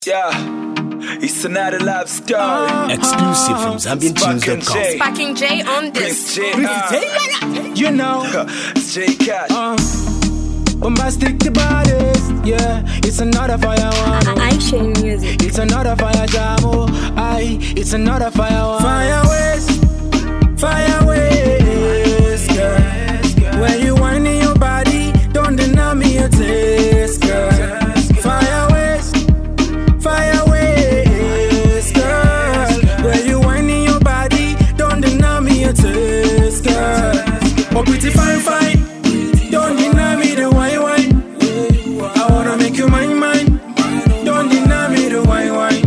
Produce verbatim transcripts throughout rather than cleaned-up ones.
Yeah, it's another love story. Exclusive from Zambian Tunes dot com. Sparking J on this. J, uh, You know, it's J Cash. uh, bombastic the baddest. Yeah, it's another fire one. I share music. It's another fire jam. Oh, aye, it's another fire one. Fire waste, fire waste, girl. When you whining your body, don't deny me a taste, girl. Fire waste, fire waste, girl. When you whining your body, don't deny me a taste, girl. Oh, pretty fine, fine. Don't deny me the wine, wine. I wanna make you mine, mine. Don't deny me the wine, wine.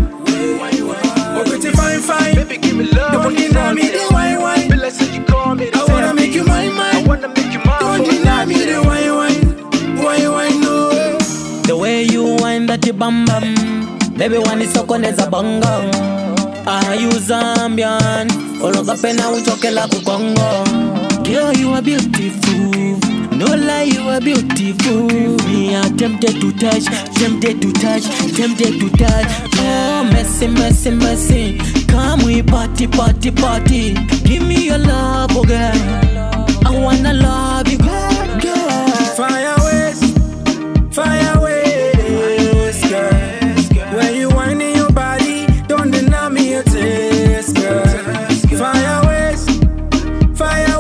Oh, pretty fine, fine. Baby, give me love. Don't deny me the wine, wine. But let's say you call me. I wanna make you mine, I mine. wanna make you mine. Don't deny me the wine, wine. Wine, wine, no. The way you wind that you bam bam. Baby, one is so cold as a bongo. I use Zambian. Oloka pena uchoke la kukongo. Girl, you are beautiful. No lie, you are beautiful. Me, I'm tempted to touch, tempted to touch, tempted to touch. Oh, messy, messy, messy. Come we party, party, party. Give me your love, oh girl. I wanna love you, girl, girl. Fire waste, fire waste, girl. When you whining your body, don't deny me a taste, girl. Fire waste, fire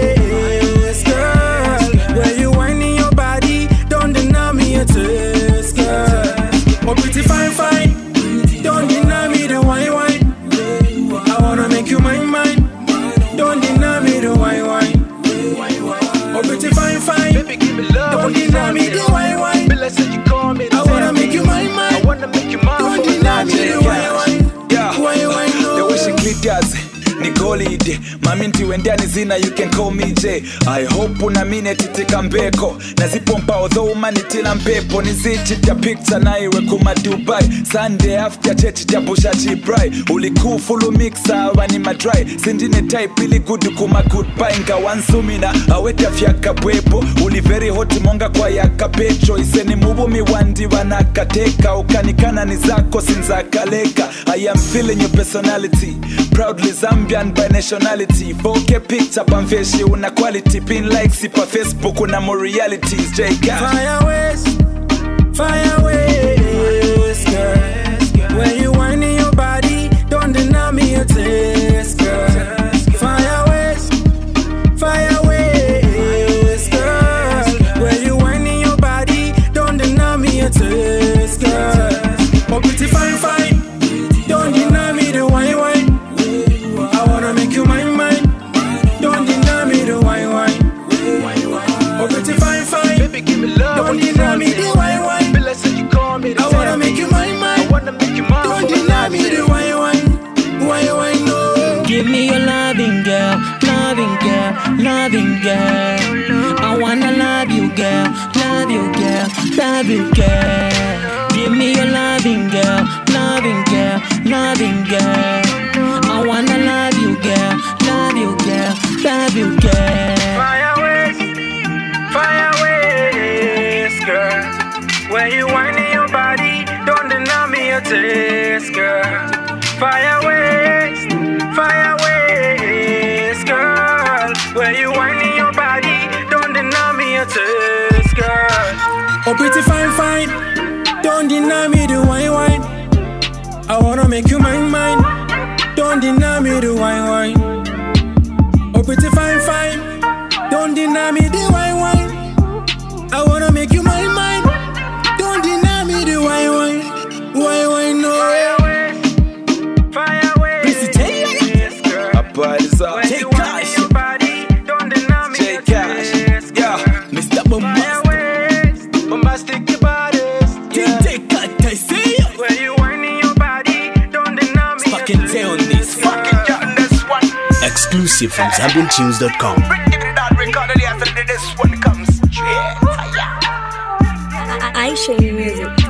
waste, girl. When you whining your body, don't deny me a taste, girl. Oh, pretty fine, fine. Don't deny me the wine, wine. I wanna make you mine, mine. Don't deny me the wine, wine. Oh, pretty fine, fine. Baby, give me love. Don't deny me the wine, wine. But let's say you call me. I wanna make you mine, mine. I wanna make you mine. Don't deny me the wine, wine. Yeah, Wine, wine, no. the way she glitters Nicolide, maminti wendani zina, you can call me J. I hope unamine titika mbeko nazipompa although umanitila mpepo nizichita picture na iwe kuma Dubai Sunday after church jabusha chibrai uliku fulu mixa wani madry sindine type ili good kuma goodbye nga wansumina aweta fyaka bwepo uli very hot monga kwa yaka petro iseni mubumi wandi wanakateka ukanikana nizako sinzakaleka. I am feeling your personality proudly Zambian by nationality. four K picture pamveshi una quality pin like sipa Facebook una more realities. J Cash. Fire waste, fire waste, girl. When you whining your body, don't deny me a taste, girl. Fire waste, fire waste, girl. When you whining your body, don't deny me a taste, girl. Oh, pretty fine, fine. Don't deny me the wine, wine. I wanna make you mine, mine. Don't deny me the wine, wine. Oh, pretty fine, fine. Baby, give me love. Don't deny me the wine, wine. But let's say you call me. I wanna make you mine, mine. I wanna make you mine. Don't deny me the wine, wine. Wine, wine, no. Give me your loving, girl. Loving, girl. Loving, girl. I wanna love you, girl. Love you, girl. Love you, girl. Give me your loving, girl. Loving, girl. Loving, girl. I wanna love you, girl. Love you, girl. Love you, girl. Fire waste, fire waste, girl. When you whining your body, don't deny me a taste, girl. Fire waste, fire waste, girl. When you whining your body, don't deny me a taste, girl. Oh, pretty fine, fine. Don't deny me the wine, wine. I wanna make you mine, mine. Don't deny me the wine, wine. Oh, pretty fine, fine. Don't deny me the wine, wine. I wanna make you mine, mine. Don't deny me the wine, wine. Wine, wine, no. Fire waste, fire waste, girl. I buy this up. When you whining your body, don't deny me J a Cash. taste, girl. Yeah, Mister Fire Bombastic. waste, Bombastic the baddest. yeah. Take cut, I say. When you whining your body, don't deny me a Fucking taste, J on this. girl. Fucking got this one. Exclusive from Zambian Tunes dot com. Give it that record and after this one comes straight. I share music.